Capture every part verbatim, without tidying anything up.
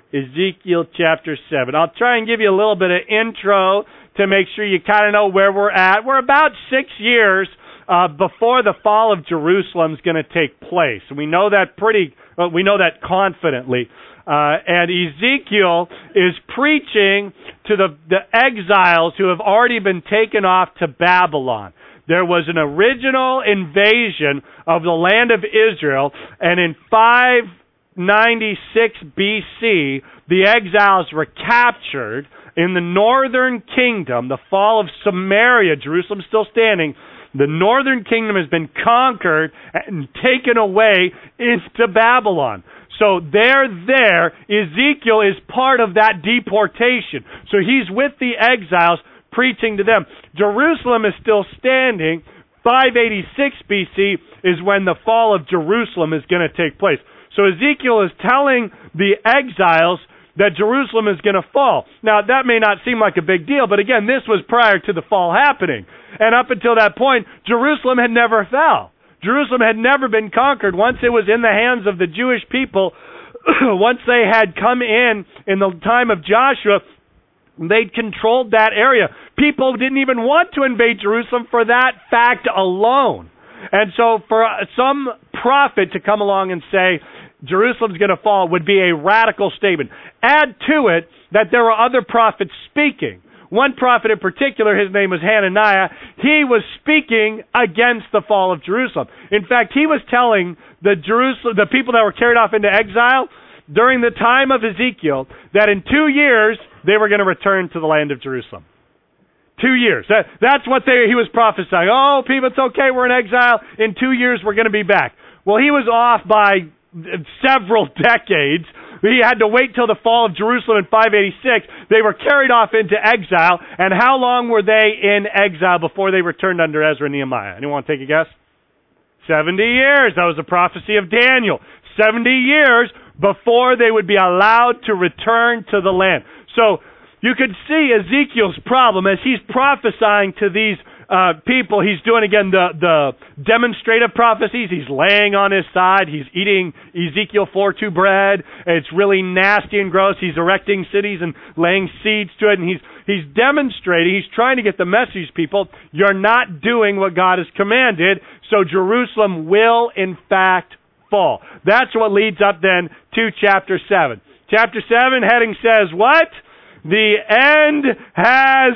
Ezekiel chapter seven. I'll try and give you a little bit of intro to make sure you kind of know where we're at. We're about six years uh, before the fall of Jerusalem is going to take place. We know that pretty. Well, we know that confidently. Uh, and Ezekiel is preaching to the, the exiles who have already been taken off to Babylon. There was an original invasion of the land of Israel, and in five ninety-six B C, the exiles were captured in the northern kingdom. The fall of Samaria, Jerusalem still standing. The northern kingdom has been conquered and taken away into Babylon. So they're there. Ezekiel is part of that deportation. So he's with the exiles preaching to them. Jerusalem is still standing. five eighty-six B C is when the fall of Jerusalem is going to take place. So Ezekiel is telling the exiles that Jerusalem is going to fall. Now, that may not seem like a big deal, but again, this was prior to the fall happening. And up until that point, Jerusalem had never fell. Jerusalem had never been conquered. Once it was in the hands of the Jewish people, once they had come in in the time of Joshua, they'd controlled that area. People didn't even want to invade Jerusalem for that fact alone. And so for some prophet to come along and say, Jerusalem's going to fall would be a radical statement. Add to it that there were other prophets speaking. One prophet in particular, his name was Hananiah, he was speaking against the fall of Jerusalem. In fact, he was telling the Jerusalem, the people that were carried off into exile during the time of Ezekiel that in two years they were going to return to the land of Jerusalem. Two years. That, that's what they, he was prophesying. Oh, people, it's okay, we're in exile. In two years we're going to be back. Well, he was off by several decades. He had to wait till the fall of Jerusalem in five eighty-six. They were carried off into exile. And how long were they in exile before they returned under Ezra and Nehemiah? Anyone want to take a guess? seventy years. That was the prophecy of Daniel. seventy years before they would be allowed to return to the land. So you could see Ezekiel's problem as he's prophesying to these Uh, people. He's doing, again, the, the demonstrative prophecies. He's laying on his side. He's eating Ezekiel four two bread. It's really nasty and gross. He's erecting cities and laying seeds to it. And he's, he's demonstrating, he's trying to get the message, people, you're not doing what God has commanded, so Jerusalem will, in fact, fall. That's what leads up then to chapter seven. Chapter seven heading says, what? The end has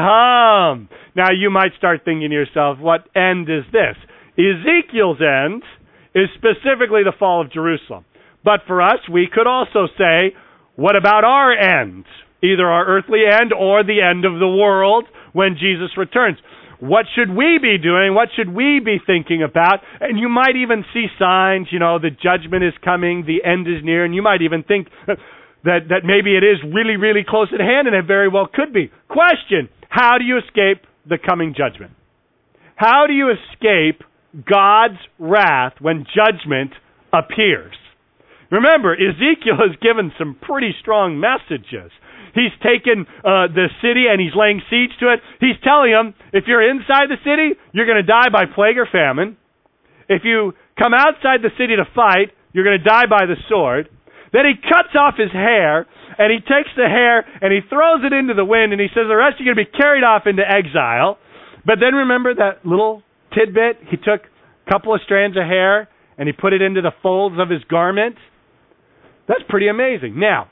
come. Now, you might start thinking to yourself, what end is this? Ezekiel's end is specifically the fall of Jerusalem. But for us, we could also say, what about our end? Either our earthly end or the end of the world when Jesus returns. What should we be doing? What should we be thinking about? And you might even see signs, you know, the judgment is coming, the end is near, and you might even think that, that maybe it is really, really close at hand, and it very well could be. Question, how do you escape the coming judgment? How do you escape God's wrath when judgment appears? Remember, Ezekiel has given some pretty strong messages. He's taken uh, the city and he's laying siege to it. He's telling them, if you're inside the city, you're going to die by plague or famine. If you come outside the city to fight, you're going to die by the sword. Then he cuts off his hair, and he takes the hair, and he throws it into the wind, and he says the rest are going to be carried off into exile. But then remember that little tidbit? He took a couple of strands of hair, and he put it into the folds of his garment. That's pretty amazing. Now,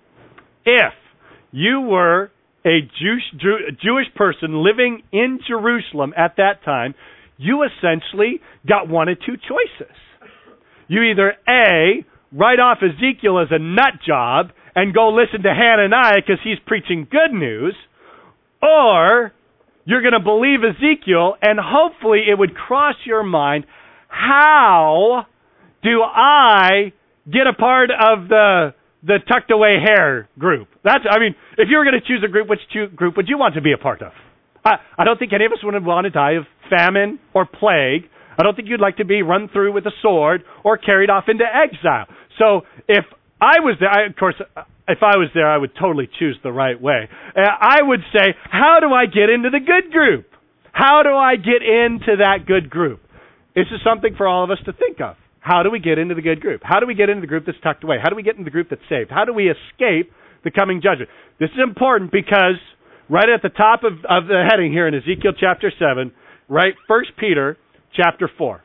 if you were a Jewish, Jew, Jewish person living in Jerusalem at that time, you essentially got one of two choices. You either, A, write off Ezekiel as a nut job and go listen to Hananiah because he's preaching good news, or you're going to believe Ezekiel and hopefully it would cross your mind, how do I get a part of the the tucked away hair group? That's, I mean, if you were going to choose a group, which group would you want to be a part of? I, I don't think any of us would want to die of famine or plague. I don't think you'd like to be run through with a sword or carried off into exile. So if I was there, I, of course, if I was there, I would totally choose the right way. Uh, I would say, how do I get into the good group? How do I get into that good group? This is something for all of us to think of. How do we get into the good group? How do we get into the group that's tucked away? How do we get into the group that's saved? How do we escape the coming judgment? This is important because right at the top of, of the heading here in Ezekiel chapter seven, right, First Peter chapter four.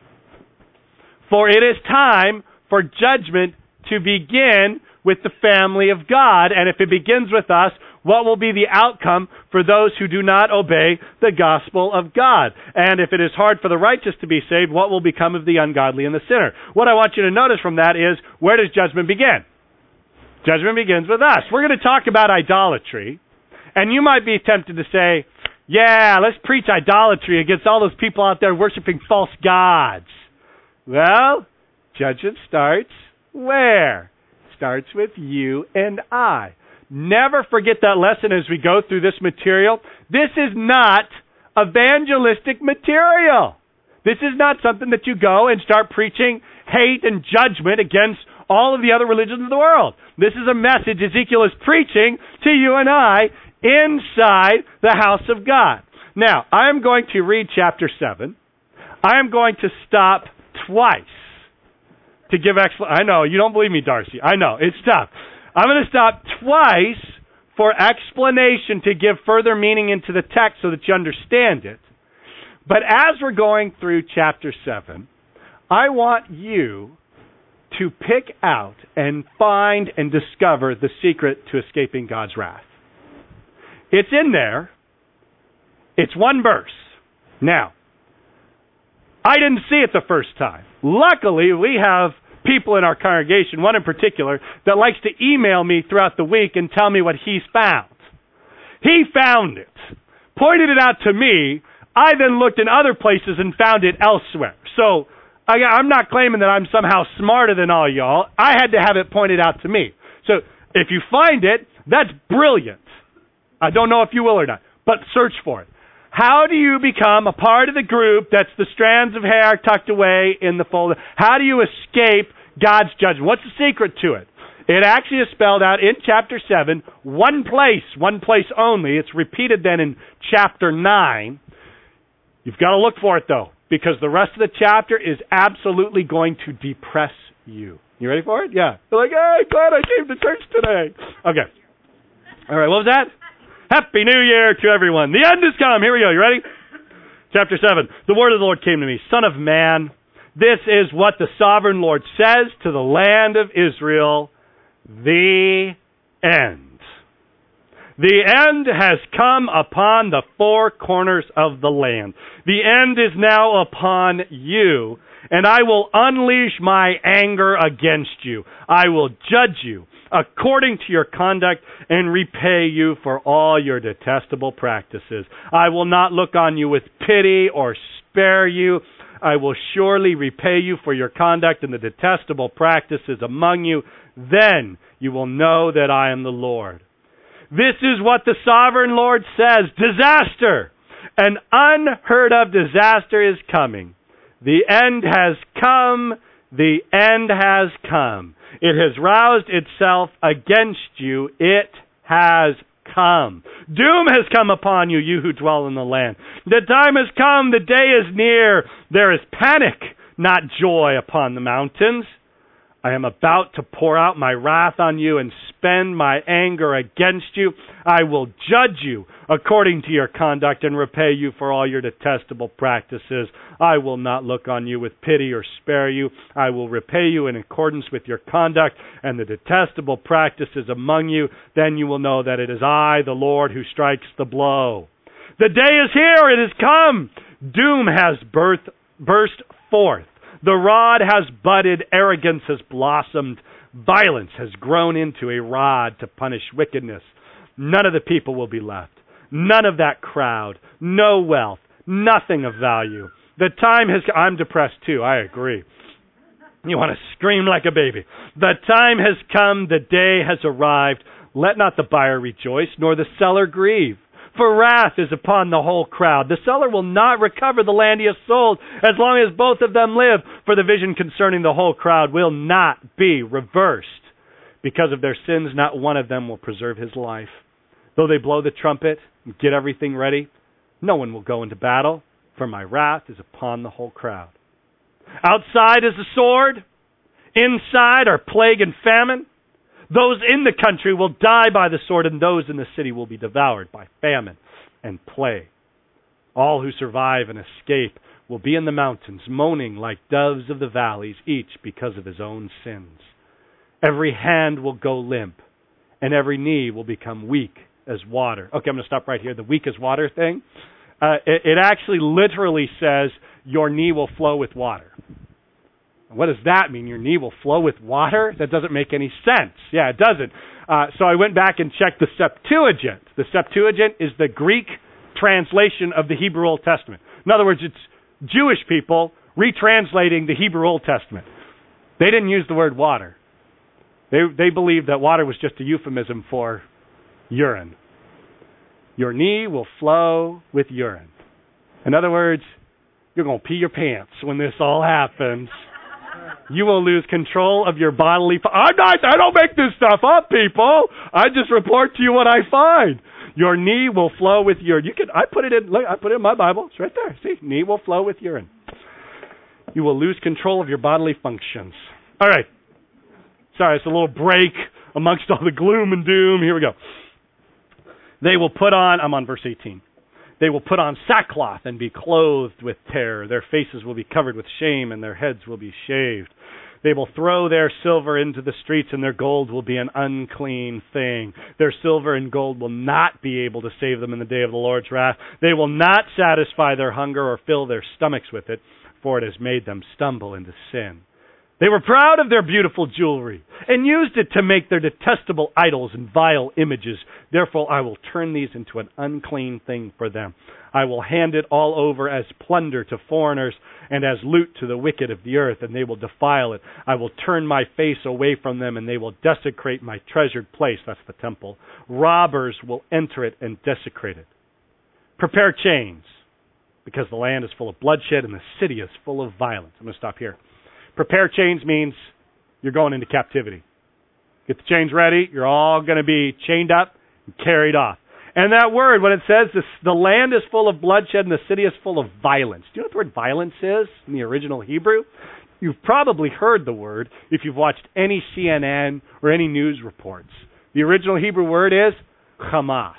For it is time for judgment to begin with the family of God. And if it begins with us, what will be the outcome for those who do not obey the gospel of God? And if it is hard for the righteous to be saved, what will become of the ungodly and the sinner? What I want you to notice from that is, where does judgment begin? Judgment begins with us. We're going to talk about idolatry. And you might be tempted to say, yeah, let's preach idolatry against all those people out there worshiping false gods. Well, judgment starts where? Starts with you and I. Never forget that lesson as we go through this material. This is not evangelistic material. This is not something that you go and start preaching hate and judgment against all of the other religions of the world. This is a message Ezekiel is preaching to you and I inside the house of God. Now, I am going to read chapter seven. I am going to stop twice to give explanation. I know, you don't believe me, Darcy. I know, it's tough. I'm going to stop twice for explanation to give further meaning into the text so that you understand it. But as we're going through chapter seven, I want you to pick out and find and discover the secret to escaping God's wrath. It's in there. It's one verse. Now, I didn't see it the first time. Luckily, we have people in our congregation, one in particular, that likes to email me throughout the week and tell me what he's found. He found it, pointed it out to me. I then looked in other places and found it elsewhere. So I, I'm not claiming that I'm somehow smarter than all y'all. I had to have it pointed out to me. So if you find it, that's brilliant. I don't know if you will or not, but search for it. How do you become a part of the group that's the strands of hair tucked away in the fold? How do you escape God's judgment? What's the secret to it? It actually is spelled out in chapter seven, one place, one place only. It's repeated then in chapter nine. You've got to look for it, though, because the rest of the chapter is absolutely going to depress you. You ready for it? Yeah. You're like, hey, glad I came to church today. Okay. All right, what was that? Happy New Year to everyone. The end has come. Here we go. You ready? Chapter seven. The word of the Lord came to me. Son of man, this is what the sovereign Lord says to the land of Israel. The end. The end has come upon the four corners of the land. The end is now upon you, and I will unleash my anger against you. I will judge you according to your conduct and repay you for all your detestable practices. I will not look on you with pity or spare you. I will surely repay you for your conduct and the detestable practices among you. Then you will know that I am the Lord. This is what the sovereign Lord says. Disaster! An unheard of disaster is coming. The end has come. The end has come. It has roused itself against you. It has come. Doom has come upon you, you who dwell in the land. The time has come. The day is near. There is panic, not joy, upon the mountains. I am about to pour out my wrath on you and spend my anger against you. I will judge you according to your conduct and repay you for all your detestable practices. I will not look on you with pity or spare you. I will repay you in accordance with your conduct and the detestable practices among you. Then you will know that it is I, the Lord, who strikes the blow. The day is here. It has come. Doom has birth, burst forth. The rod has budded, arrogance has blossomed, violence has grown into a rod to punish wickedness. None of the people will be left. None of that crowd. No wealth. Nothing of value. The time has... I'm depressed too, I agree. You want to scream like a baby. The time has come, the day has arrived. Let not the buyer rejoice, nor the seller grieve. For wrath is upon the whole crowd. The seller will not recover the land he has sold as long as both of them live. For the vision concerning the whole crowd will not be reversed. Because of their sins, not one of them will preserve his life. Though they blow the trumpet and get everything ready, no one will go into battle, for my wrath is upon the whole crowd. Outside is the sword. Inside are plague and famine. Those in the country will die by the sword, and those in the city will be devoured by famine and plague. All who survive and escape will be in the mountains, moaning like doves of the valleys, each because of his own sins. Every hand will go limp, and every knee will become weak as water. Okay, I'm going to stop right here. The weak as water thing, uh, it, it actually literally says your knee will flow with water. What does that mean? Your knee will flow with water? That doesn't make any sense. Yeah, it doesn't. Uh, so I went back and checked the Septuagint. The Septuagint is the Greek translation of the Hebrew Old Testament. In other words, it's Jewish people retranslating the Hebrew Old Testament. They didn't use the word water. They they believed that water was just a euphemism for urine. Your knee will flow with urine. In other words, you're going to pee your pants when this all happens. You will lose control of your bodily... I'm not, I don't make this stuff up, people. I just report to you what I find. Your knee will flow with urine. You can. I put it in. Look, I put it in my Bible. It's right there. See, knee will flow with urine. You will lose control of your bodily functions. All right. Sorry, it's a little break amongst all the gloom and doom. Here we go. They will put on. I'm on verse eighteen. They will put on sackcloth and be clothed with terror. Their faces will be covered with shame, and their heads will be shaved. They will throw their silver into the streets, and their gold will be an unclean thing. Their silver and gold will not be able to save them in the day of the Lord's wrath. They will not satisfy their hunger or fill their stomachs with it, for it has made them stumble into sin. They were proud of their beautiful jewelry and used it to make their detestable idols and vile images. Therefore, I will turn these into an unclean thing for them. I will hand it all over as plunder to foreigners and as loot to the wicked of the earth, and they will defile it. I will turn my face away from them, and they will desecrate my treasured place. That's the temple. Robbers will enter it and desecrate it. Prepare chains, because the land is full of bloodshed and the city is full of violence. I'm going to stop here. Prepare chains means you're going into captivity. Get the chains ready. You're all going to be chained up and carried off. And that word, when it says this, the land is full of bloodshed and the city is full of violence. Do you know what the word violence is in the original Hebrew? You've probably heard the word if you've watched any C N N or any news reports. The original Hebrew word is Hamas.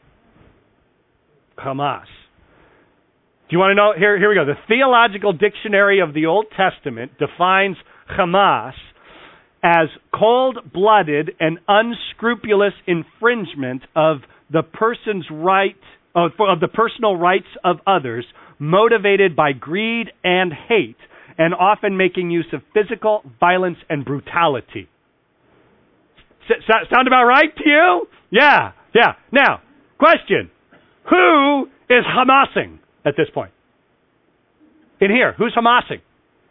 Hamas. Do you want to know? Here, here we go. The Theological Dictionary of the Old Testament defines Hamas as cold-blooded and unscrupulous infringement of the person's right, of, of the personal rights of others, motivated by greed and hate, and often making use of physical violence and brutality. S- sound about right to you? Yeah, yeah. Now, question: who is Hamasing at this point? In here, who's Hamasing?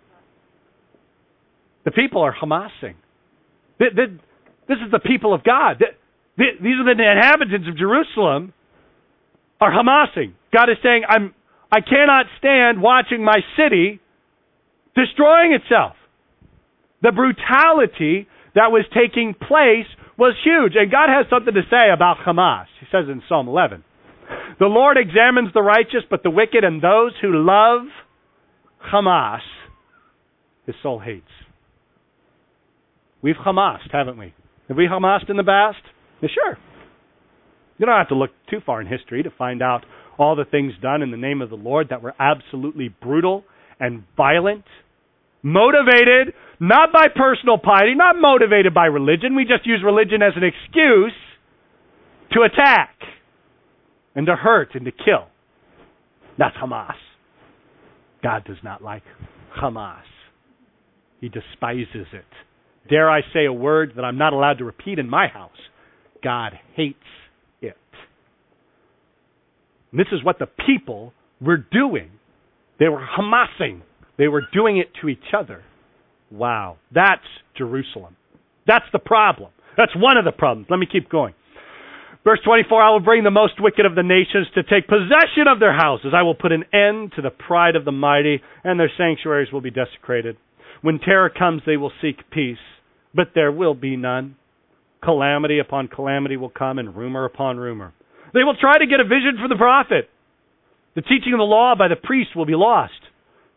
The people are Hamasing. This is the people of God. These are the inhabitants of Jerusalem are Hamasing. God is saying, I'm, I cannot stand watching my city destroying itself. The brutality that was taking place was huge. And God has something to say about Hamas. He says in Psalm eleven, the Lord examines the righteous, but the wicked and those who love Hamas, his soul hates. We've Hamased, haven't we? Have we Hamased in the past? Yeah, sure. You don't have to look too far in history to find out all the things done in the name of the Lord that were absolutely brutal and violent, motivated not by personal piety, not motivated by religion. We just use religion as an excuse to attack and to hurt and to kill. That's Hamas. God does not like Hamas. He despises it. Dare I say a word that I'm not allowed to repeat in my house? God hates it. And this is what the people were doing. They were Hamasing. They were doing it to each other. Wow. That's Jerusalem. That's the problem. That's one of the problems. Let me keep going. Verse twenty-four, I will bring the most wicked of the nations to take possession of their houses. I will put an end to the pride of the mighty, and their sanctuaries will be desecrated. When terror comes, they will seek peace, but there will be none. Calamity upon calamity will come, and rumor upon rumor. They will try to get a vision from the prophet. The teaching of the law by the priest will be lost.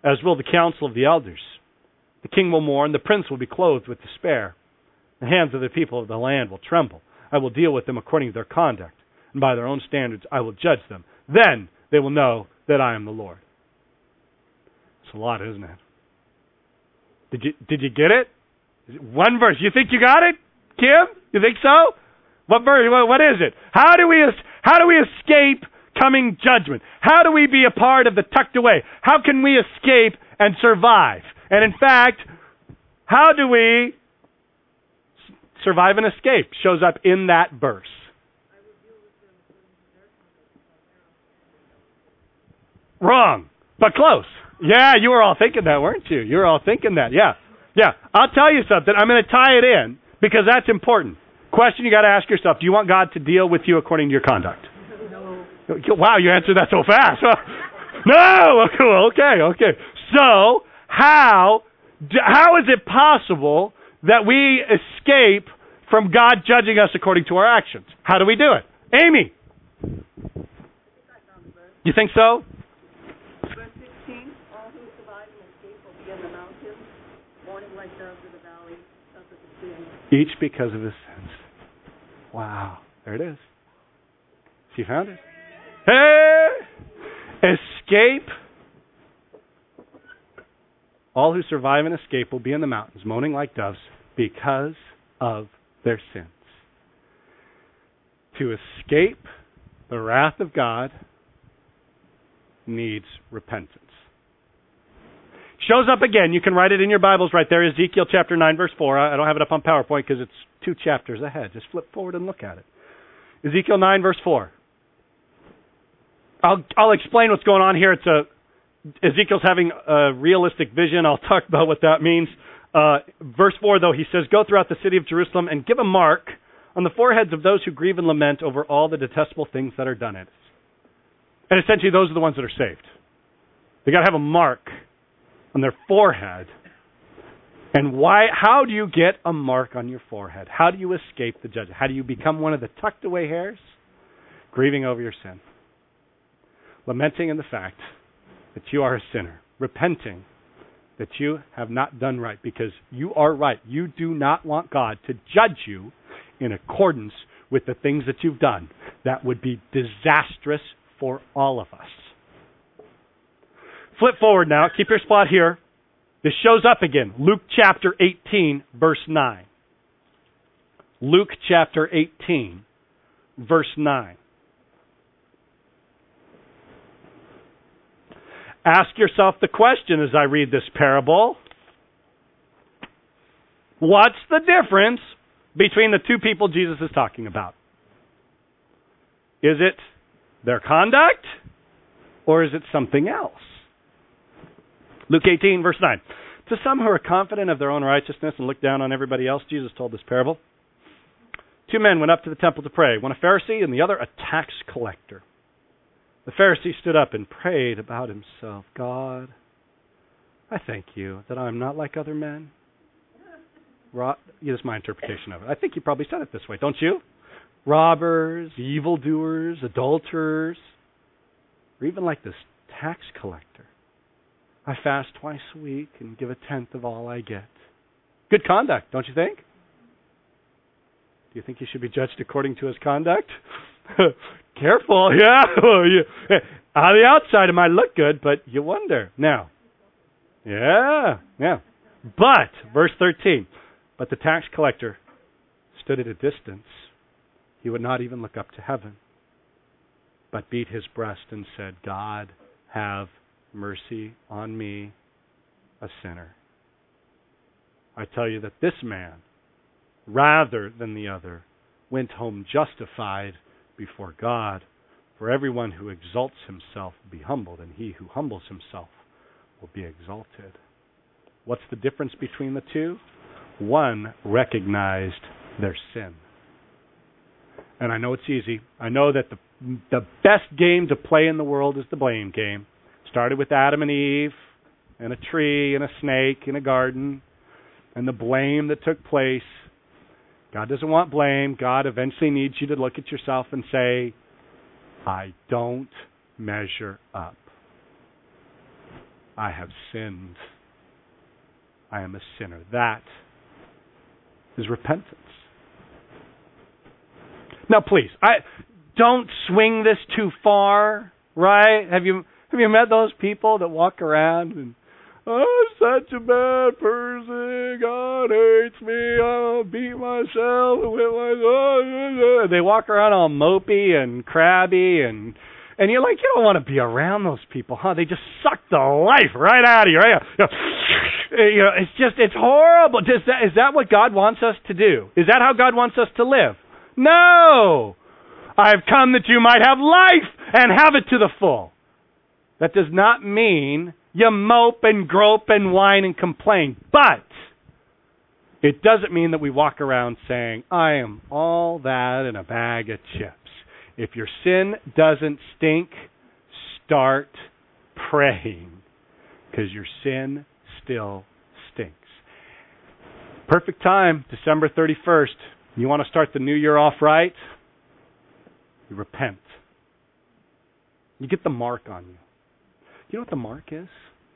as will the counsel of the elders. The king will mourn, the prince will be clothed with despair. The hands of the people of the land will tremble. I will deal with them according to their conduct, and by their own standards I will judge them. Then they will know that I am the Lord. It's a lot, isn't it? Did you did you get it? One verse. You think you got it, Kim? You think so? What verse? What is it? How do we how do we escape coming judgment? How do we be a part of the tucked away? How can we escape and survive? And in fact, how do we survive and escape? Shows up in that verse. Wrong, but close. Yeah, you were all thinking that, weren't you? You were all thinking that. Yeah, yeah. I'll tell you something. I'm going to tie it in because that's important. Question you got to ask yourself: do you want God to deal with you according to your conduct? No. Wow, you answered that so fast. No. Cool. Okay. Okay. So how how is it possible that we escape from God judging us according to our actions? How do we do it? Amy, you think so? Verse sixteen, all who survive and escape will be in the mountains, mourning like doves in the valley of the sin. Each because of his sins. Wow. There it is. She found it. Hey! Escape. All who survive and escape will be in the mountains, moaning like doves, because of their sins. To escape the wrath of God needs repentance. Shows up again. You can write it in your Bibles right there. Ezekiel chapter nine, verse four. I don't have it up on PowerPoint because it's two chapters ahead. Just flip forward and look at it. Ezekiel nine, verse four. I'll, I'll explain what's going on here. It's a Ezekiel's having a realistic vision. I'll talk about what that means. Uh, verse four, though, he says, "Go throughout the city of Jerusalem and give a mark on the foreheads of those who grieve and lament over all the detestable things that are done in it." And essentially, those are the ones that are saved. They got to have a mark on their forehead. And why? How do you get a mark on your forehead? How do you escape the judgment? How do you become one of the tucked away hairs? Grieving over your sin. Lamenting in the fact that you are a sinner. Repenting that you have not done right, because you are right. You do not want God to judge you in accordance with the things that you've done. That would be disastrous for all of us. Flip forward now. Keep your spot here. This shows up again. Luke chapter eighteen, verse nine. Luke chapter eighteen, verse nine. Ask yourself the question as I read this parable. What's the difference between the two people Jesus is talking about? Is it their conduct, or is it something else? Luke eighteen, verse nine. To some who are confident of their own righteousness and look down on everybody else, Jesus told this parable. Two men went up to the temple to pray, one a Pharisee and the other a tax collector. The Pharisee stood up and prayed about himself. God, I thank you that I'm not like other men. Ro- yeah, this is my interpretation of it. I think you probably said it this way, don't you? Robbers, evildoers, adulterers, or even like this tax collector. I fast twice a week and give a tenth of all I get. Good conduct, don't you think? Do you think he should be judged according to his conduct? Careful, yeah. On the outside, it might look good, but you wonder. Now, yeah, yeah. But, verse thirteen, but the tax collector stood at a distance. He would not even look up to heaven, but beat his breast and said, God, have mercy on me, a sinner. I tell you that this man, rather than the other, went home justified before God. For everyone who exalts himself will be humbled, and he who humbles himself will be exalted. What's the difference between the two? One recognized their sin. And I know it's easy. I know that the the best game to play in the world is the blame game. Started with Adam and Eve, and a tree, and a snake, in a garden, and the blame that took place. God doesn't want blame. God eventually needs you to look at yourself and say, I don't measure up. I have sinned. I am a sinner. That is repentance. Now, please, I don't swing this too far, right? Have you have you met those people that walk around and, oh, I'm such a bad person. God hates me. I'll beat myself with my. They walk around all mopey and crabby, and and you're like, you don't want to be around those people, huh? They just suck the life right out of you, right? You know, you know, it's just it's horrible. Is that, is that what God wants us to do? Is that how God wants us to live? No. I've come that you might have life and have it to the full. That does not mean you mope and grope and whine and complain. But it doesn't mean that we walk around saying, I am all that in a bag of chips. If your sin doesn't stink, start praying, because your sin still stinks. Perfect time, December thirty-first. You want to start the new year off right? You repent. You get the mark on you. You know what the mark is?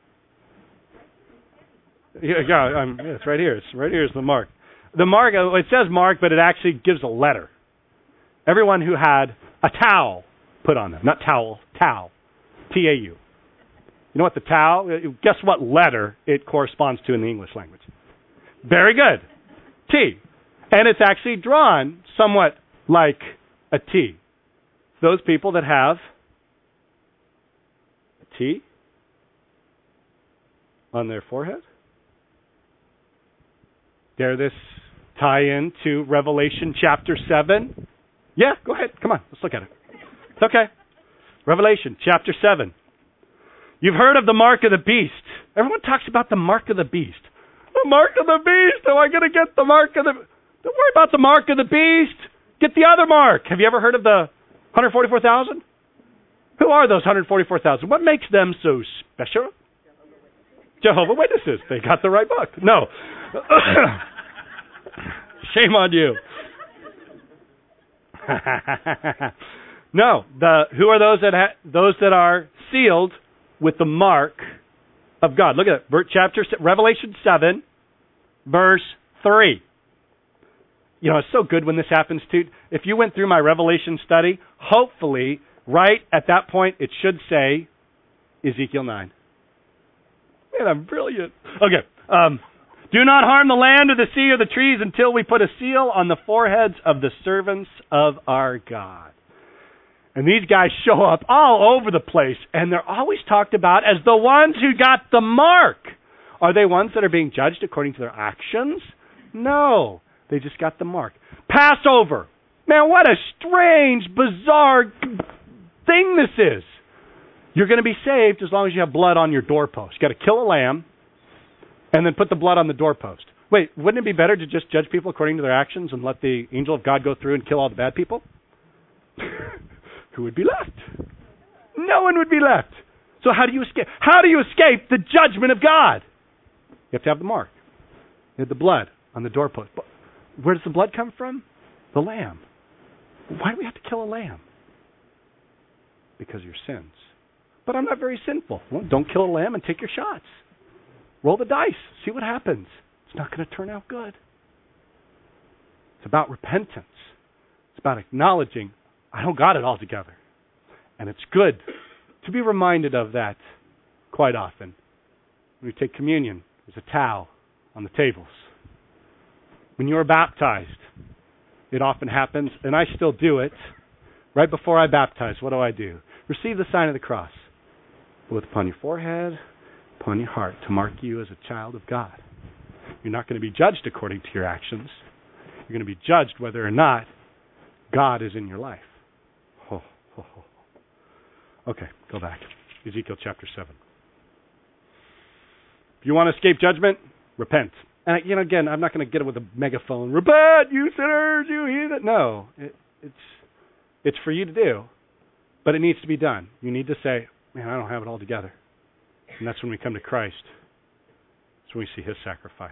Yeah, yeah, I'm, yeah, it's right here. It's right here is the mark. The mark, it says mark, but it actually gives a letter. Everyone who had a towel put on them. Not towel, towel. T A U. You know what the towel, guess what letter it corresponds to in the English language? Very good. T. And it's actually drawn somewhat like a T. Those people that have a T on their forehead. Dare this tie in to Revelation chapter seven? Yeah, go ahead. Come on, let's look at it. It's okay. Revelation chapter seven. You've heard of the mark of the beast. Everyone talks about the mark of the beast. The mark of the beast. Am I going to get the mark of the... Don't worry about the mark of the beast. Get the other mark. Have you ever heard of the one hundred forty-four thousand? Who are those one hundred forty-four thousand? What makes them so special? Jehovah's Witnesses. They got the right book. No. Shame on you. No. The who are those that ha- those that are sealed with the mark of God? Look at it. Chapter Revelation seven, verse three. You know, it's so good when this happens too. If you went through my Revelation study, hopefully, right at that point, it should say Ezekiel nine. Man, I'm brilliant. Okay. Um, do not harm the land or the sea or the trees until we put a seal on the foreheads of the servants of our God. And these guys show up all over the place, and they're always talked about as the ones who got the mark. Are they ones that are being judged according to their actions? No. They just got the mark. Passover. Man, what a strange, bizarre thing this is. You're going to be saved as long as you have blood on your doorpost. You got to kill a lamb and then put the blood on the doorpost. Wait, wouldn't it be better to just judge people according to their actions and let the angel of God go through and kill all the bad people? Who would be left? No one would be left. So how do you escape? How do you escape the judgment of God? You have to have the mark. You have the blood on the doorpost. But where does the blood come from? The lamb. Why do we have to kill a lamb? Because of your sins. But I'm not very sinful. Well, don't kill a lamb and take your shots. Roll the dice. See what happens. It's not going to turn out good. It's about repentance. It's about acknowledging, I don't got it all together. And it's good to be reminded of that quite often. When we take communion, there's a towel on the tables. When you are baptized, it often happens, and I still do it. Right before I baptize, what do I do? Receive the sign of the cross. Both upon your forehead, upon your heart, to mark you as a child of God. You're not going to be judged according to your actions. You're going to be judged whether or not God is in your life. Oh, oh, oh. Okay, go back. Ezekiel chapter seven. If you want to escape judgment, repent. And, you know, again, I'm not going to get it with a megaphone. Repent, you sinners, you heathen. No, it, it's it's for you to do, but it needs to be done. You need to say, man, I don't have it all together. And that's when we come to Christ. That's when we see His sacrifice.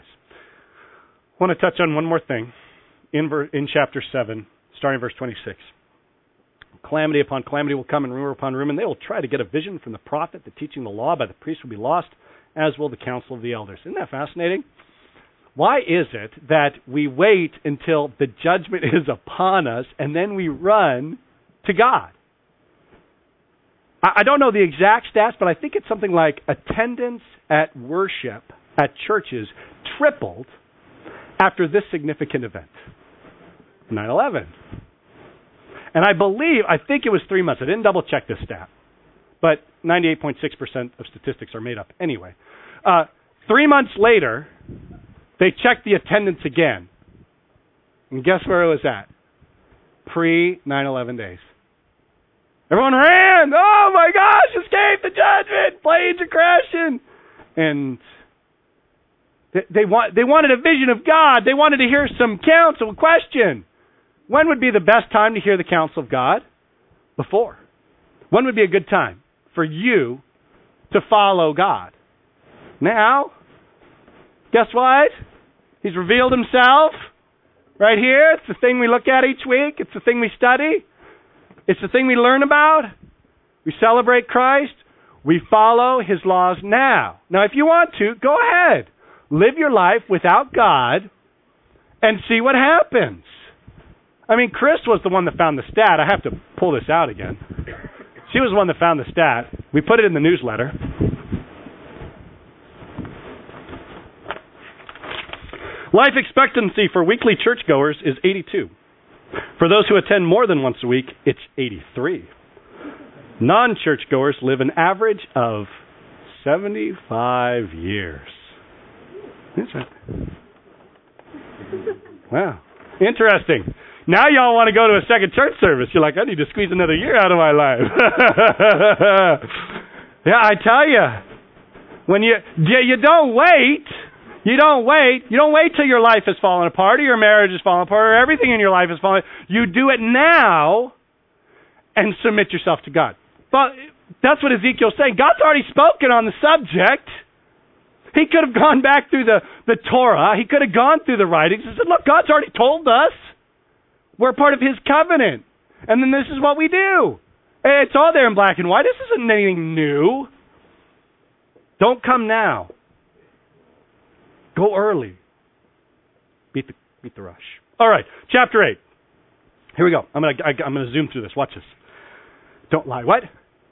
I want to touch on one more thing in ver- in chapter seven, starting verse twenty-six. calamity upon calamity will come and rumor upon rumor, and they will try to get a vision from the prophet. The teaching of the law by the priest will be lost, as will the counsel of the elders. Isn't that fascinating? Why is it that we wait until the judgment is upon us and then we run to God? I don't know the exact stats, but I think it's something like attendance at worship at churches tripled after this significant event, nine eleven. And I believe, I think it was three months. I didn't double check this stat, but ninety-eight point six percent of statistics are made up anyway. Uh, three months later, they checked the attendance again. And guess where it was at? Pre nine eleven days. Everyone ran. Oh my gosh, escape the judgment. Planes are crashing. And they, they, want, they wanted a vision of God. They wanted to hear some counsel. Question. When would be the best time to hear the counsel of God? Before. When would be a good time for you to follow God? Now, guess what? He's revealed himself right here. It's the thing we look at each week. It's the thing we study. It's the thing we learn about. We celebrate Christ. We follow his laws now. Now, if you want to, go ahead. Live your life without God and see what happens. I mean, Chris was the one that found the stat. I have to pull this out again. She was the one that found the stat. We put it in the newsletter. Life expectancy for weekly churchgoers is eighty-two. For those who attend more than once a week, it's eighty-three. Non-churchgoers live an average of seventy-five years. Wow. Interesting. Now y'all want to go to a second church service. You're like, I need to squeeze another year out of my life. Yeah, I tell you. When you, you don't wait... You don't wait. You don't wait till your life has fallen apart or your marriage has fallen apart or everything in your life has fallen apart. You do it now and submit yourself to God. But that's what Ezekiel's saying. God's already spoken on the subject. He could have gone back through the, the Torah. He could have gone through the writings and said, look, God's already told us. We're part of his covenant. And then this is what we do. It's all there in black and white. This isn't anything new. Don't come now. Go early. Beat the beat the rush. All right, chapter eight. Here we go. I'm gonna I, I'm gonna zoom through this. Watch this. Don't lie. What?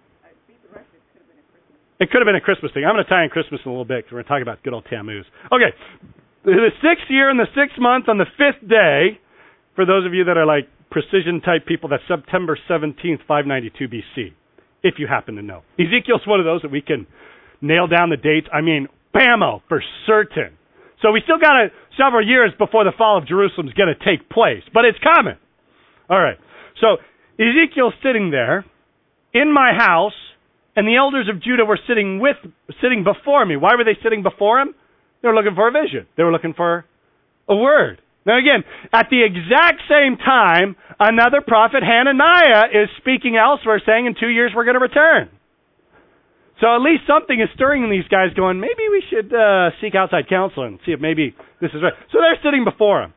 It could have been a Christmas thing. I'm gonna tie in Christmas in a little bit because we're gonna talk about good old Tammuz. Okay, the sixth year and the sixth month on the fifth day. For those of you that are like precision type people, that's September seventeenth, five ninety-two B C. If you happen to know, Ezekiel's one of those that we can nail down the dates. I mean, bammo for certain. So we still got a, several years before the fall of Jerusalem is going to take place. But it's coming. All right. So Ezekiel's sitting there in my house, and the elders of Judah were sitting with, sitting before me. Why were they sitting before him? They were looking for a vision. They were looking for a word. Now again, at the exact same time, another prophet, Hananiah, is speaking elsewhere, saying in two years we're going to return. So at least something is stirring in these guys going, maybe we should uh, seek outside counsel and see if maybe this is right. So they're sitting before him.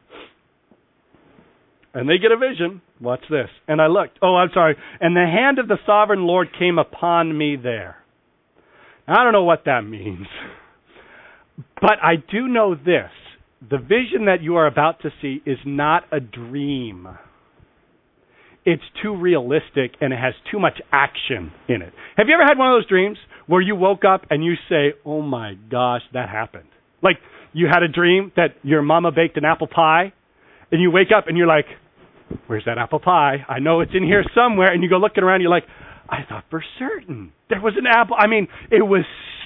And they get a vision. Watch this. And I looked. Oh, I'm sorry. And the hand of the sovereign Lord came upon me there. Now, I don't know what that means. But I do know this. The vision that you are about to see is not a dream. It's too realistic and it has too much action in it. Have you ever had one of those dreams where you woke up and you say, oh my gosh, that happened? Like you had a dream that your mama baked an apple pie and you wake up and you're like, where's that apple pie? I know it's in here somewhere. And you go looking around, you're like, I thought for certain there was an apple. I mean, it was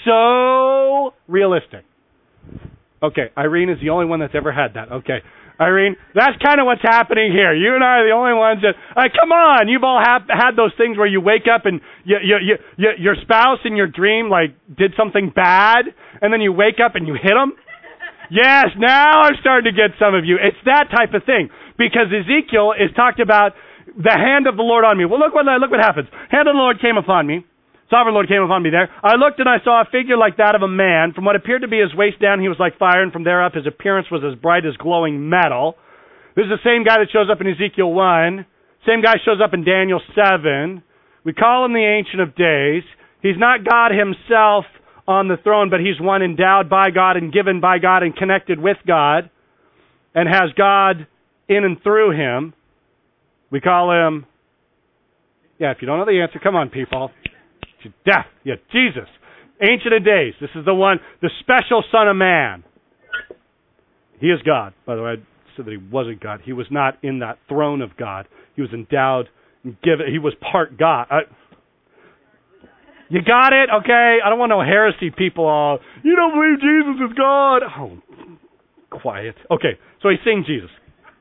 so realistic. Okay, Irene is the only one that's ever had that. Okay. Irene, that's kind of what's happening here. You and I are the only ones that, uh, come on, you've all have, had those things where you wake up and you, you, you, you, your spouse in your dream like did something bad, and then you wake up and you hit them? Yes, now I'm starting to get some of you. It's that type of thing, because Ezekiel is talked about the hand of the Lord on me. Well, look what, look what happens. Hand of the Lord came upon me. Sovereign Lord came upon me there. I looked and I saw a figure like that of a man. From what appeared to be his waist down, he was like fire, and from there up his appearance was as bright as glowing metal. This is the same guy that shows up in Ezekiel one, Same guy shows up in Daniel seven. We call him the Ancient of Days. He's not God himself on the throne, but he's one endowed by God and given by God and connected with God and has God in and through him. We call him, yeah, if you don't know the answer, come on, people. Death, yeah, Jesus. Ancient of Days. This is the one, the special Son of Man. He is God. By the way, I said that he wasn't God. He was not in that throne of God. He was endowed and given. He was part God. I, you got it? Okay. I don't want no heresy people all, you don't believe Jesus is God. Oh, quiet. Okay. So he's saying Jesus.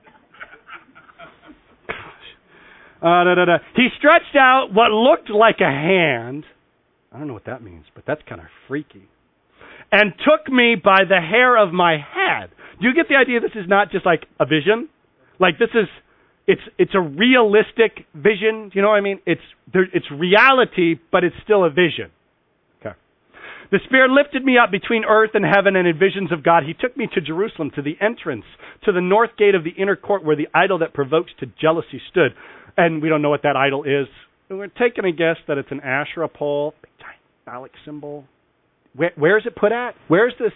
Uh, da, da, da. He stretched out what looked like a hand. I don't know what that means, but that's kind of freaky. And took me by the hair of my head. Do you get the idea? This is not just like a vision. Like this is, it's it's a realistic vision. Do you know what I mean? It's there, it's reality, but it's still a vision. Okay. The Spirit lifted me up between earth and heaven, and in visions of God, He took me to Jerusalem, to the entrance, to the north gate of the inner court, where the idol that provokes to jealousy stood. And we don't know what that idol is. We're taking a guess that it's an Asherah pole, big giant phallic symbol. Where, where is it put at? Where's this?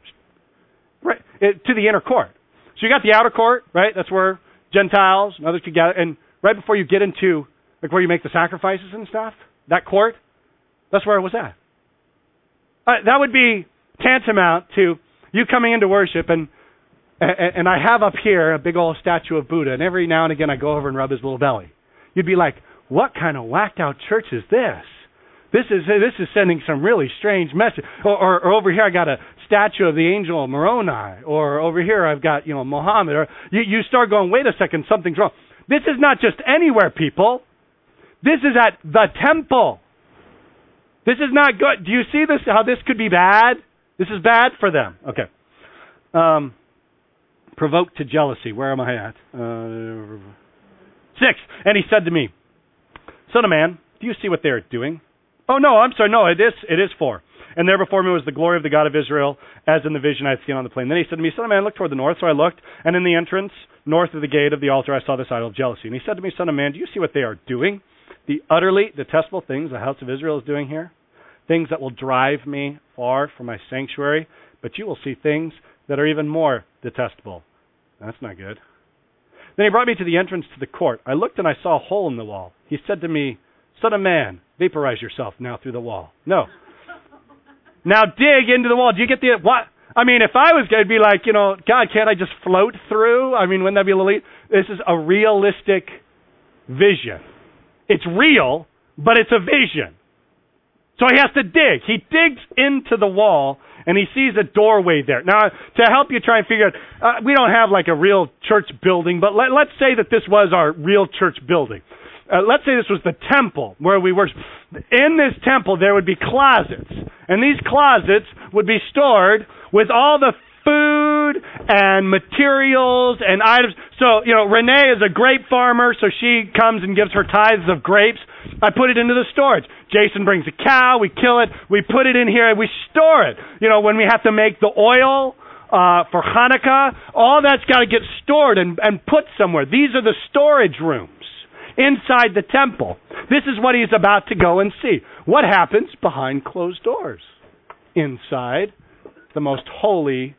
Right, it, to the inner court. So you got the outer court, right? That's where Gentiles and others could gather. And right before you get into, like where you make the sacrifices and stuff, that court, that's where it was at. Uh, that would be tantamount to you coming into worship, and, and and I have up here a big old statue of Buddha, and every now and again I go over and rub his little belly. You'd be like, what kind of whacked out church is this? This is this is sending some really strange message. Or, or, or over here I got a statue of the angel of Moroni. Or over here I've got, you know, Muhammad. Or you, you start going, wait a second, something's wrong. This is not just anywhere, people. This is at the temple. This is not good. Do you see this? How this could be bad? This is bad for them. Okay. Um, provoked to jealousy. Where am I at? Uh, six. And he said to me, Son of man, do you see what they are doing? Oh, no, I'm sorry. No, it is it is four. And there before me was the glory of the God of Israel, as in the vision I had seen on the plain. Then he said to me, Son of man, look toward the north. So I looked, and in the entrance, north of the gate of the altar, I saw this idol of jealousy. And he said to me, Son of man, do you see what they are doing? The utterly detestable things the house of Israel is doing here? Things that will drive me far from my sanctuary. But you will see things that are even more detestable. That's not good. Then he brought me to the entrance to the court. I looked, and I saw a hole in the wall. He said to me, Son of man, vaporize yourself now through the wall. No. Now dig into the wall. Do you get the, what? I mean, if I was going to be like, you know, God, can't I just float through? I mean, wouldn't that be a little, this is a realistic vision. It's real, but it's a vision. So he has to dig. He digs into the wall, and he sees a doorway there. Now, to help you try and figure out, uh, we don't have like a real church building, but let, let's say that this was our real church building. Uh, let's say this was the temple where we worship. In this temple, there would be closets. And these closets would be stored with all the food and materials and items. So, you know, Renee is a grape farmer, so she comes and gives her tithes of grapes. I put it into the storage. Jason brings a cow, we kill it, we put it in here, and we store it. You know, when we have to make the oil uh, for Hanukkah, all that's got to get stored and, and put somewhere. These are the storage rooms inside the temple. This is what he's about to go and see. What happens behind closed doors? Inside the most holy,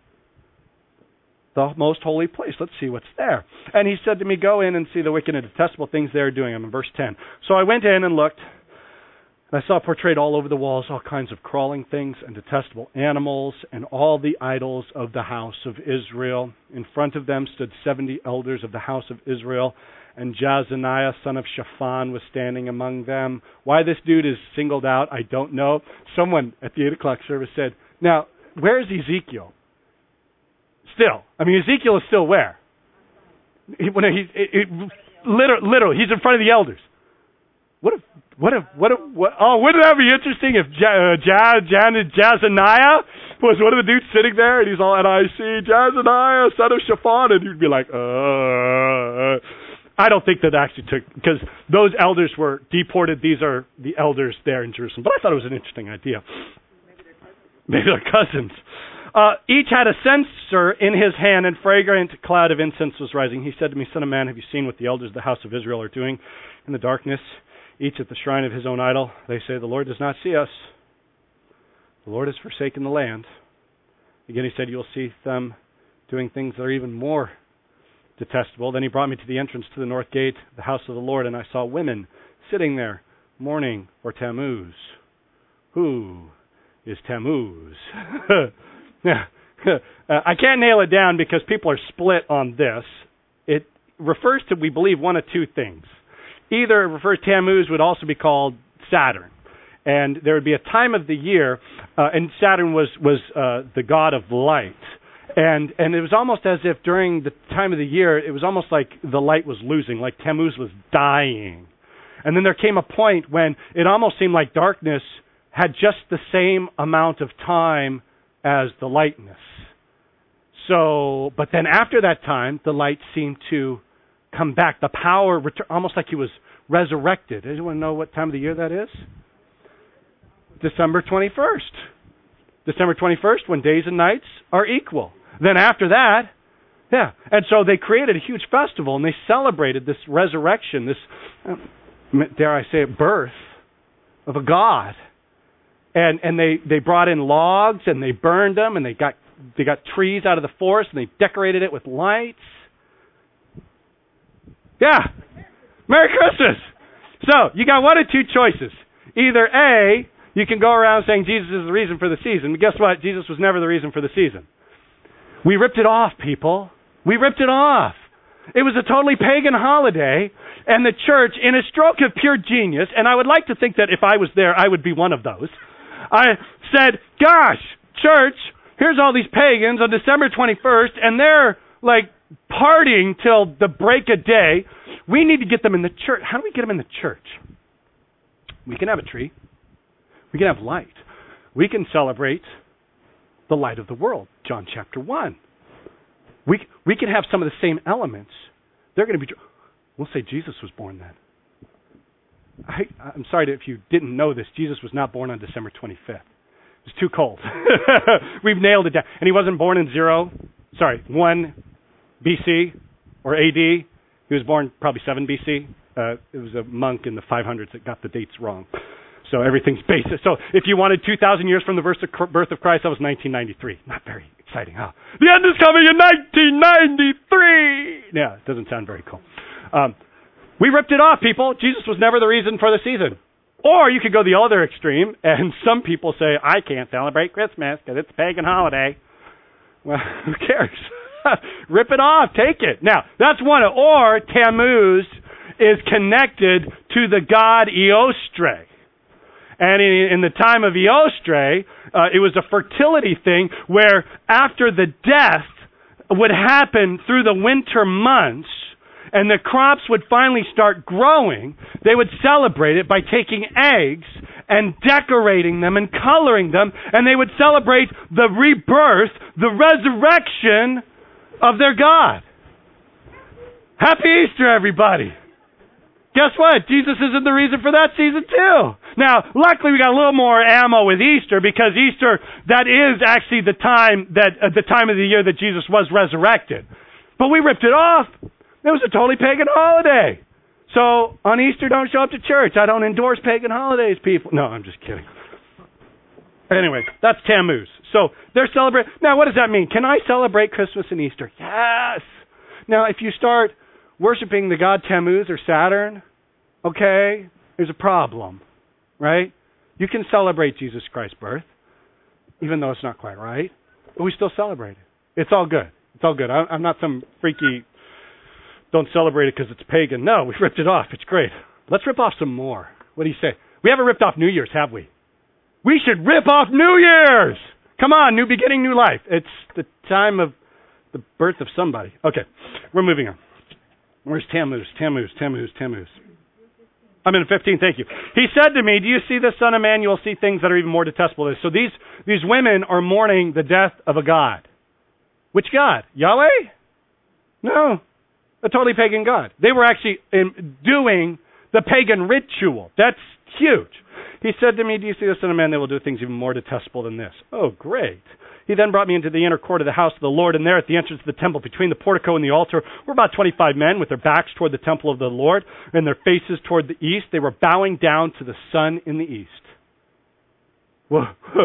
the most holy place. Let's see what's there. And he said to me, go in and see the wicked and detestable things they're doing. I'm in verse ten. So I went in and looked. And I saw portrayed all over the walls all kinds of crawling things and detestable animals and all the idols of the house of Israel. In front of them stood seventy elders of the house of Israel, and Jazaniah, son of Shaphan, was standing among them. Why this dude is singled out, I don't know. Someone at the eight o'clock service said, now, where's Ezekiel? Still. I mean, Ezekiel is still where? He, when he, it, it, literally, literally, he's in front of the elders. What if, what if, what if, what, oh, wouldn't that be interesting if ja, uh, ja, Jan, Jazaniah was one of the dudes sitting there, and he's all, and I see Jazaniah, son of Shaphan, and you'd be like, uh, I don't think that actually took, because those elders were deported. These are the elders there in Jerusalem. But I thought it was an interesting idea. Maybe they're cousins. Maybe they're cousins. Uh, each had a censer in his hand, and fragrant cloud of incense was rising. He said to me, Son of man, have you seen what the elders of the house of Israel are doing in the darkness, each at the shrine of his own idol? They say, the Lord does not see us. The Lord has forsaken the land. Again, he said, you'll see them doing things that are even more detestable. Then he brought me to the entrance to the north gate, the house of the Lord, and I saw women sitting there, mourning for Tammuz. Who is Tammuz? uh, I can't nail it down because people are split on this. It refers to, we believe, one of two things. Either it refers Tammuz would also be called Saturn. And there would be a time of the year, uh, and Saturn was, was uh, the god of light. And and it was almost as if during the time of the year, it was almost like the light was losing, like Tammuz was dying. And then there came a point when it almost seemed like darkness had just the same amount of time as the lightness. So, but then after that time, the light seemed to come back. The power, return, almost like he was resurrected. Anyone know what time of the year that is? December twenty-first. December twenty-first, when days and nights are equal. Then after that, yeah. And so they created a huge festival, and they celebrated this resurrection, this, um, dare I say it, birth of a god. And and they, they brought in logs, and they burned them, and they got they got trees out of the forest, and they decorated it with lights. Yeah. Merry Christmas! So, you got one of two choices. Either A, you can go around saying Jesus is the reason for the season. But guess what? Jesus was never the reason for the season. We ripped it off, people. We ripped it off. It was a totally pagan holiday, and the church, in a stroke of pure genius, and I would like to think that if I was there, I would be one of those, I said, gosh, church, here's all these pagans on December twenty-first, and they're like partying till the break of day. We need to get them in the church. How do we get them in the church? We can have a tree. We can have light. We can celebrate the light of the world, John chapter one. We we can have some of the same elements. They're going to be. We'll say Jesus was born then. I, I'm sorry if you didn't know this. Jesus was not born on December twenty-fifth. It's too cold. We've nailed it down. And he wasn't born in zero, sorry, one B C or A D. He was born probably seven B C. Uh, it was a monk in the five hundreds that got the dates wrong. So everything's basic. So if you wanted two thousand years from the birth of Christ, that was nineteen ninety-three. Not very exciting, huh? The end is coming in nineteen ninety-three! Yeah, it doesn't sound very cool. Um, we ripped it off, people. Jesus was never the reason for the season. Or you could go the other extreme, and some people say, I can't celebrate Christmas because it's a pagan holiday. Well, who cares? Rip it off. Take it. Now, that's one. Or Tammuz is connected to the god Eostre. And in, in the time of Eostre, uh, it was a fertility thing where after the death would happen through the winter months and the crops would finally start growing, they would celebrate it by taking eggs and decorating them and coloring them, and they would celebrate the rebirth, the resurrection of their God. Happy Easter, everybody! Guess what? Jesus isn't the reason for that season, too. Now, luckily, we got a little more ammo with Easter because Easter, that is actually the time that uh, the time of the year that Jesus was resurrected. But we ripped it off. It was a totally pagan holiday. So, on Easter, don't show up to church. I don't endorse pagan holidays, people. No, I'm just kidding. Anyway, that's Tammuz. So, they're celebrating. Now, what does that mean? Can I celebrate Christmas and Easter? Yes! Now, if you start worshiping the god Tammuz or Saturn, okay, there's a problem, right? You can celebrate Jesus Christ's birth, even though it's not quite right, but we still celebrate it. It's all good. It's all good. I'm not some freaky, don't celebrate it because it's pagan. No, we ripped it off. It's great. Let's rip off some more. What do you say? We haven't ripped off New Year's, have we? We should rip off New Year's! Come on, new beginning, new life. It's the time of the birth of somebody. Okay, we're moving on. Where's Tammuz? Tammuz, Tammuz, Tammuz. I'm in fifteen, thank you. He said to me, do you see the Son of Man? You will see things that are even more detestable than this. So these, these women are mourning the death of a god. Which god? Yahweh? No. A totally pagan god. They were actually um, doing the pagan ritual. That's huge. He said to me, do you see the Son of Man? They will do things even more detestable than this. Oh, great. He then brought me into the inner court of the house of the Lord, and there at the entrance of the temple, between the portico and the altar, were about twenty-five men with their backs toward the temple of the Lord and their faces toward the east. They were bowing down to the sun in the east. Whoa.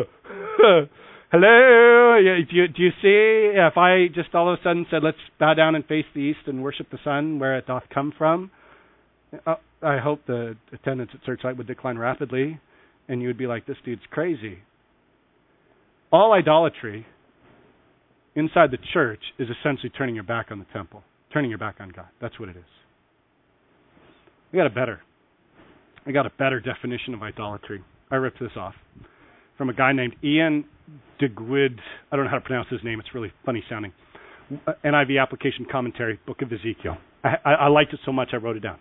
Hello? Do you, do you see? If I just all of a sudden said, let's bow down and face the east and worship the sun where it doth come from, uh, I hope the attendance at Searchlight would decline rapidly, and you would be like, this dude's crazy. All idolatry inside the church is essentially turning your back on the temple, turning your back on God. That's what it is. I got a better, I got a better definition of idolatry. I ripped this off from a guy named Ian DeGuid. I don't know how to pronounce his name. It's really funny sounding. N I V Application Commentary, Book of Ezekiel. I, I, I liked it so much I wrote it down.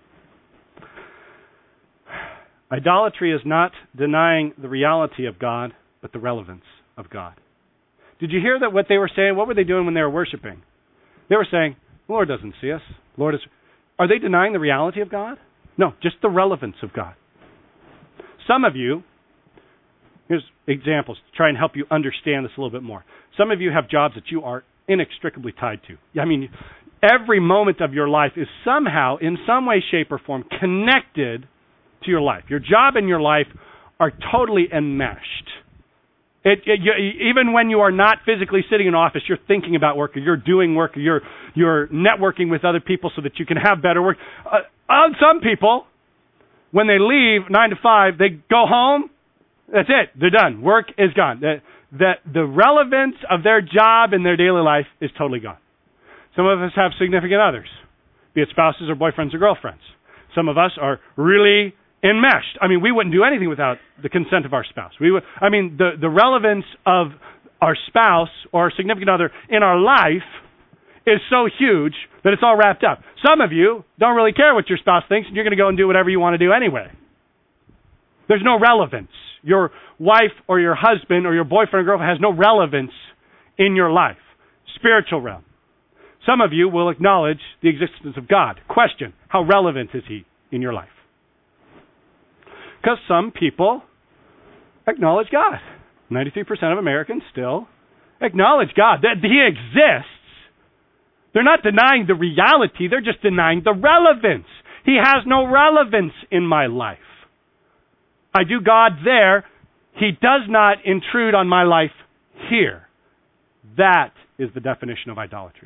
Idolatry is not denying the reality of God, but the relevance of God. Did you hear that what they were saying? What were they doing when they were worshiping? They were saying, the Lord doesn't see us. Lord is. Are they denying the reality of God? No, just the relevance of God. Some of you, here's examples to try and help you understand this a little bit more. Some of you have jobs that you are inextricably tied to. I mean, every moment of your life is somehow, in some way, shape, or form, connected to your life. Your job and your life are totally enmeshed. It, it, you, even when you are not physically sitting in an office, you're thinking about work, or you're doing work, or you're you're networking with other people so that you can have better work. Uh, on some people, when they leave nine to five, they go home. That's it. They're done. Work is gone. The, the, the relevance of their job in their daily life is totally gone. Some of us have significant others, be it spouses or boyfriends or girlfriends. Some of us are really enmeshed. I mean, we wouldn't do anything without the consent of our spouse. We would. I mean, the, the relevance of our spouse or our significant other in our life is so huge that it's all wrapped up. Some of you don't really care what your spouse thinks, and you're going to go and do whatever you want to do anyway. There's no relevance. Your wife or your husband or your boyfriend or girlfriend has no relevance in your life. Spiritual realm. Some of you will acknowledge the existence of God. Question, how relevant is he in your life? Because some people acknowledge God. ninety-three percent of Americans still acknowledge God, that he exists. They're not denying the reality, they're just denying the relevance. He has no relevance in my life. I do God there. He does not intrude on my life here. That is the definition of idolatry.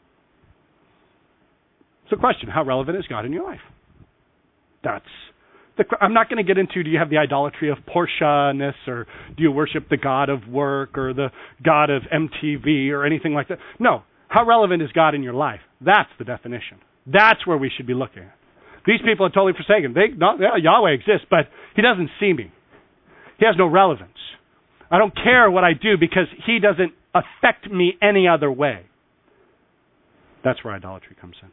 So question, how relevant is God in your life? That's the, I'm not going to get into, do you have the idolatry of Porsche-ness, or do you worship the God of work or the God of M T V or anything like that? No. How relevant is God in your life? That's the definition. That's where we should be looking at. These people are totally forsaken. They, no, yeah, Yahweh exists, but he doesn't see me. He has no relevance. I don't care what I do because he doesn't affect me any other way. That's where idolatry comes in.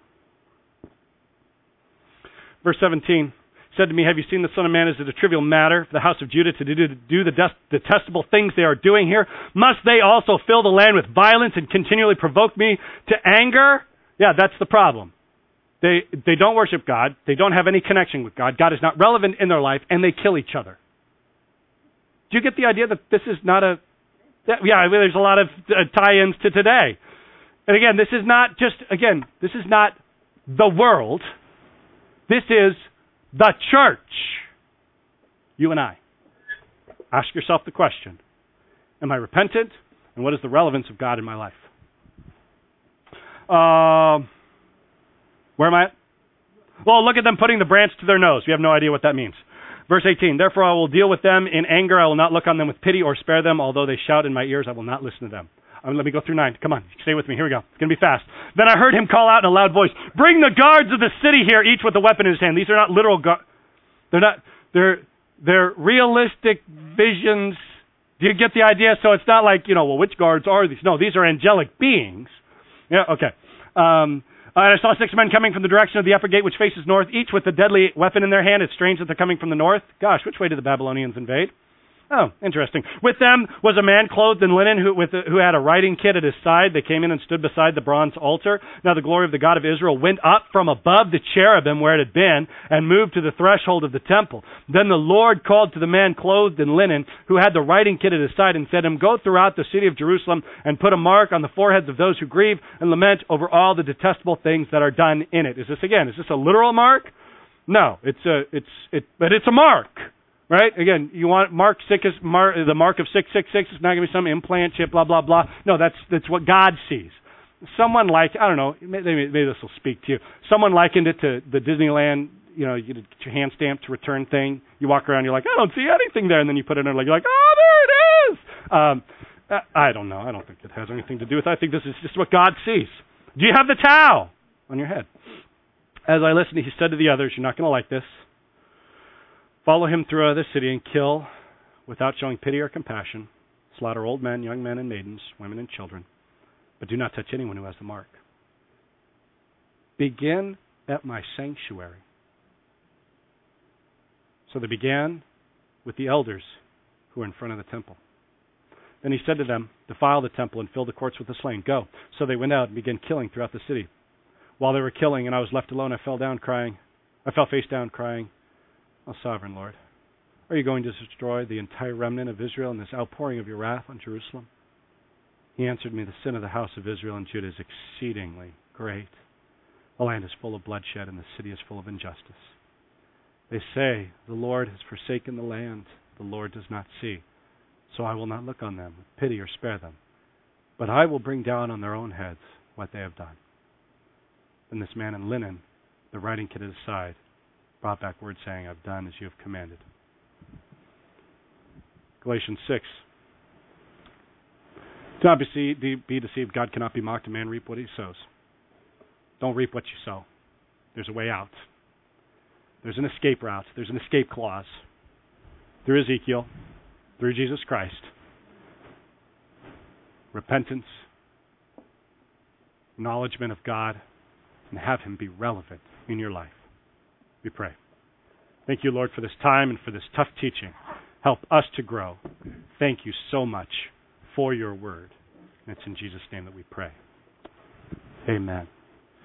Verse seventeen said to me, have you seen the Son of Man? Is it a trivial matter for the house of Judah to do, to do the detestable things they are doing here? Must they also fill the land with violence and continually provoke me to anger? Yeah, that's the problem. They they don't worship God. They don't have any connection with God. God is not relevant in their life, and they kill each other. Do you get the idea that this is not a... That, yeah, there's a lot of uh, tie-ins to today. And again, this is not just... Again, this is not the world. This is the church. You and I. Ask yourself the question, am I repentant? And what is the relevance of God in my life? Um... Uh, Where am I at? Well, look at them putting the branch to their nose. We have no idea what that means. Verse eighteen, therefore I will deal with them in anger. I will not look on them with pity or spare them. Although they shout in my ears, I will not listen to them. Um, let me go through nine. Come on, stay with me. Here we go. It's going to be fast. Then I heard him call out in a loud voice, bring the guards of the city here, each with a weapon in his hand. These are not literal guards. They're not, they're, they're realistic visions. Do you get the idea? So it's not like, you know, well, which guards are these? No, these are angelic beings. Yeah, okay. Um... Uh, and I saw six men coming from the direction of the upper gate, which faces north, each with a deadly weapon in their hand. It's strange that they're coming from the north. Gosh, which way did the Babylonians invade? Oh, interesting. With them was a man clothed in linen who, with, who had a writing kit at his side. They came in and stood beside the bronze altar. Now the glory of the God of Israel went up from above the cherubim where it had been and moved to the threshold of the temple. Then the Lord called to the man clothed in linen who had the writing kit at his side and said to him, "Go throughout the city of Jerusalem and put a mark on the foreheads of those who grieve and lament over all the detestable things that are done in it." Is this, again, is this a literal mark? No, it's a, it's, it, but it's a mark. Right? Again, you want mark six, mark, the mark of six six six is not going to be some implant chip, blah, blah, blah. No, that's that's what God sees. Someone like, I don't know, maybe, maybe this will speak to you. Someone likened it to the Disneyland, you know, you get your hand stamped return thing. You walk around, you're like, I don't see anything there. And then you put it in, like, you're like, oh, there it is. Um, I don't know. I don't think it has anything to do with it. I think this is just what God sees. Do you have the towel on your head? As I listened, he said to the others, you're not going to like this. Follow him throughout the city and kill without showing pity or compassion. Slaughter old men, young men and maidens, women and children. But do not touch anyone who has the mark. Begin at my sanctuary. So they began with the elders who were in front of the temple. Then he said to them, defile the temple and fill the courts with the slain. Go. So they went out and began killing throughout the city. While they were killing and I was left alone, I fell down crying. I fell face down crying, "O sovereign Lord, are you going to destroy the entire remnant of Israel in this outpouring of your wrath on Jerusalem?" He answered me, "The sin of the house of Israel and Judah is exceedingly great. The land is full of bloodshed and the city is full of injustice. They say, the Lord has forsaken the land. The Lord does not see. So I will not look on them with pity or spare them. But I will bring down on their own heads what they have done." Then this man in linen, the writing kit at his side, brought back word saying, "I've done as you have commanded." Galatians six. Do not be deceived. God cannot be mocked. A man reap what he sows. Don't reap what you sow. There's a way out. There's an escape route. There's an escape clause. Through Ezekiel, through Jesus Christ. Repentance, acknowledgement of God, and have him be relevant in your life. We pray. Thank you, Lord, for this time and for this tough teaching. Help us to grow. Thank you so much for your word. And it's in Jesus' name that we pray. Amen.